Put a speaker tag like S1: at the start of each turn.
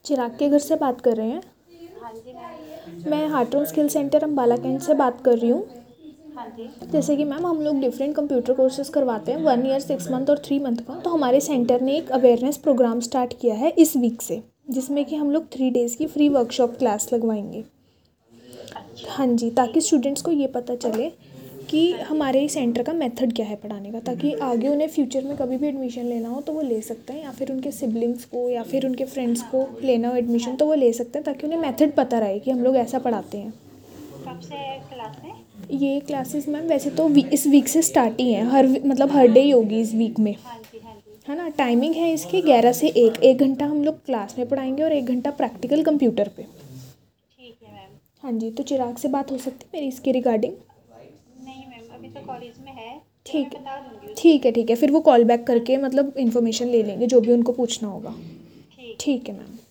S1: चिराग के घर से बात कर रहे हैं?
S2: हाँ जी मैम।
S1: मैं Hartron skill centre Ambala Cantt से बात कर रही हूँ।
S2: हाँ जी।
S1: जैसे कि मैम हम लोग डिफरेंट कंप्यूटर कोर्सेज़ करवाते हैं 1 ईयर 6 मंथ और 3 मंथ का। तो हमारे सेंटर ने एक अवेयरनेस प्रोग्राम स्टार्ट किया है इस वीक से, जिसमें कि हम लोग 3 डेज़ की फ्री वर्कशॉप क्लास लगवाएंगे।
S2: अच्छा।
S1: हाँ जी, ताकि स्टूडेंट्स को ये पता चले कि
S2: हाँ जी।
S1: हमारे सेंटर का मेथड क्या है पढ़ाने का, ताकि आगे उन्हें फ्यूचर में कभी भी एडमिशन लेना हो तो वो ले सकते हैं, या फिर उनके सिबलिंग्स को या फिर उनके फ्रेंड्स को लेना हो एडमिशन तो वो ले सकते हैं, ताकि उन्हें मेथड पता रहे कि हम लोग ऐसा पढ़ाते हैं।
S2: कब से है क्लास में?
S1: ये क्लासेस मैम वैसे तो इस वीक से स्टार्ट ही हैं, मतलब हर डे ही होगी इस वीक में,
S2: हाँ जी। हाँ जी।
S1: है ना। टाइमिंग है इसकी 11 से 1, 1 घंटा हम लोग क्लास में पढ़ाएंगे और 1 घंटा प्रैक्टिकल कंप्यूटर पे।
S2: ठीक है मैम।
S1: हाँ जी, तो चिराग से बात हो सकती है मेरी इसके रिगार्डिंग?
S2: नहीं मैम, अभी तो कॉलेज में है, फिर मैं
S1: ठीक है,
S2: बता दूंगी उसको।
S1: ठीक है, ठीक है, फिर वो कॉल बैक करके मतलब इन्फॉर्मेशन ले लेंगे जो भी उनको पूछना होगा।
S2: ठीक है।
S1: ठीक है मैम।